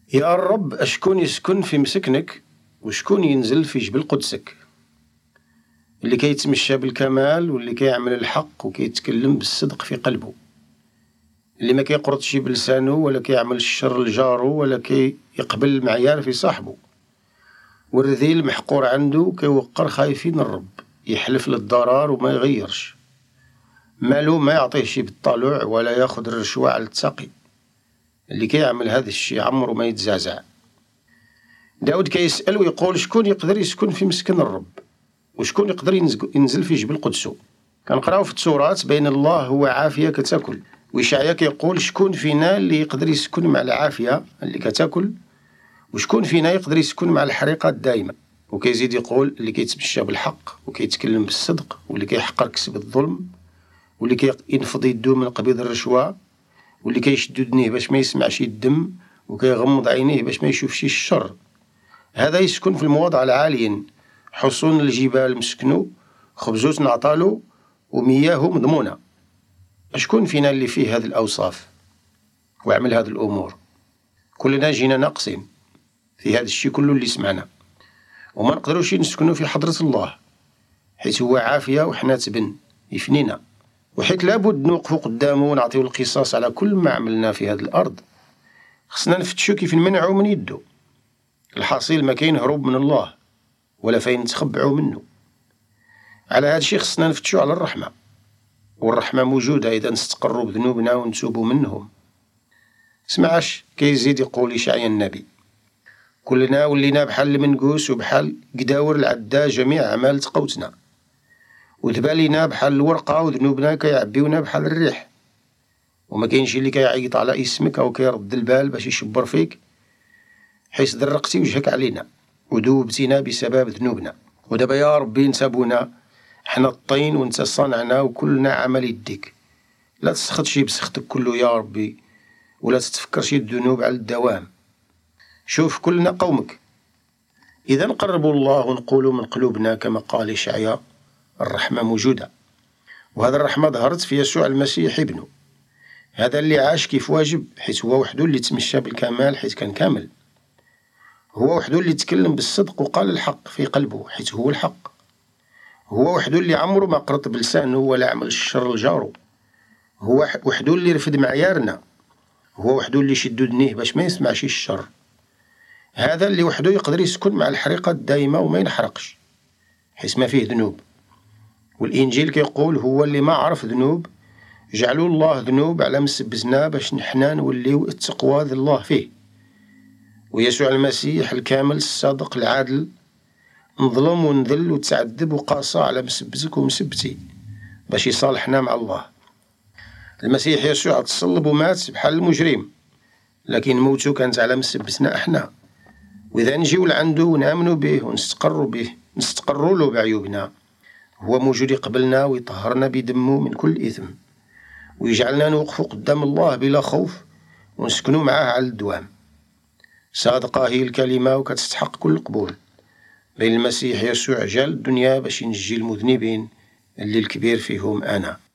يا الرب أشكون يسكن في مسكنك وشكون ينزل في جبل قدسك، اللي كيتمشى بالكمال واللي كيعمل الحق وكيتكلم بالصدق في قلبه، اللي ما كيقرطش بلسانه ولا كيعمل الشر لجاره ولا كيقبل المعيار في صاحبه، والرذيل محقور عنده كيوقر خايفين الرب، يحلف للضرار وما يغيرش مالو، ما يعطيهش بالطلوع ولا ياخد الرشوة على التقي. اللي كيعمل هذا الشيء عمره ما يتزعزع. داود كيسأل ويقول شكون يقدر يسكن في مسكن الرب وشكون يقدر ينزل في جبل قدسه. كنقراو في التوراة بين الله هو عافية كتاكل، وإشعيا كيقول شكون فينا اللي يقدر يسكن مع العافية اللي كتاكل، وشكون فينا يقدر يسكن مع الحريقة الدائمة. وكيزيد يقول اللي كيتمشى بالحق وكيتكلم بالصدق واللي كيحقر كسب الظلم واللي كينفض يدو من قبيض الرشوة واللي كيشدو دنيه باش ما يسمعش الدم وكيغمض عينيه باش ما يشوفش الشر. هذا يسكن في المواضع العاليين، حصون الجبال مسكنو، خبزوت نعطالو ومياه مضمونة. شكون فينا اللي فيه هذه الأوصاف وعمل هذه الأمور؟ كلنا جينا ناقصين في هذا الشيء كله اللي سمعنا، وما نقدروش نسكنوا في حضرة الله حيث هو عافية وحنا تبن يفنينا، وحيث لابد نوقفوا قدامه ونعطيه القصاص على كل ما عملنا في هذه الأرض. خصنا نفتشوا كيف نمنعوا من يده. الحاصل ما كاين هروب من الله ولا فين نتخبعوا منه. على هذا الشيء خصنا نفتشوا على الرحمة، والرحمة موجودة إذا نستقروا بذنوبنا ونتوبوا منهم. سمعش كيزيد يقول إشعيا النبي كلنا ولينا بحال المنقوس وبحال قداور العدا، جميع أعمال تقوتنا، وذبالينا بحال الورقة وذنوبنا كيعبيونا بحال الريح. وما كاينش اللي كيعيط على اسمك أو كيرد البال باش يشبر فيك، حيث درقتي وجهك علينا ودوبتينا بسبب ذنوبنا. ودابا يا ربي انت بونا، حنا الطين وانت صانعنا وكلنا عمل يديك. لا تسخط شي بسختك كله يا ربي، ولا تتفكر شي الذنوب على الدوام. شوف كلنا قومك. إذا نقربوا الله ونقولوا من قلوبنا كما قال إشعيا الرحمة موجودة، وهذا الرحمة ظهرت في يسوع المسيح ابنه، هذا اللي عاش كيف واجب حيث هو وحده اللي تمشى بالكمال حيث كان كامل، هو وحده اللي تكلم بالصدق وقال الحق في قلبه حيث هو الحق، هو وحده اللي عمره ما قرط بلسانه ولا عمل الشر لجاره، هو وحده اللي رفد معيارنا، هو وحده اللي شدو دنيه باش ما يسمعش الشر. هذا اللي وحده يقدر يسكن مع الحريقة الدائمة وما ينحرقش حيث ما فيه ذنوب. والإنجيل كيقول هو اللي ما عرف ذنوب جعلوا الله ذنوب على مسبزنا باش نحنا نوليو التقوى ذي الله فيه. ويسوع المسيح الكامل الصادق العادل نظلم ونذل وتعذب وقاسى على مسبزك ومسبتي باش يصالحنا مع الله. المسيح يسوع تصلب ومات بحال المجرم، لكن موته كانت على مسبتنا احنا. وإذا نجيو لعنده ونآمنوا به ونستقروا به، نستقروا له بعيوبنا، هو موجود يقبلنا ويطهرنا بدمه من كل إثم، ويجعلنا نوقفوا قدام الله بلا خوف ونسكنوا معاه على الدوام. صادقة هي الكلمة وكتستحق كل قبول. بين المسيح يسوع جال الدنيا باش ينجي المذنبين اللي الكبير فيهم أنا.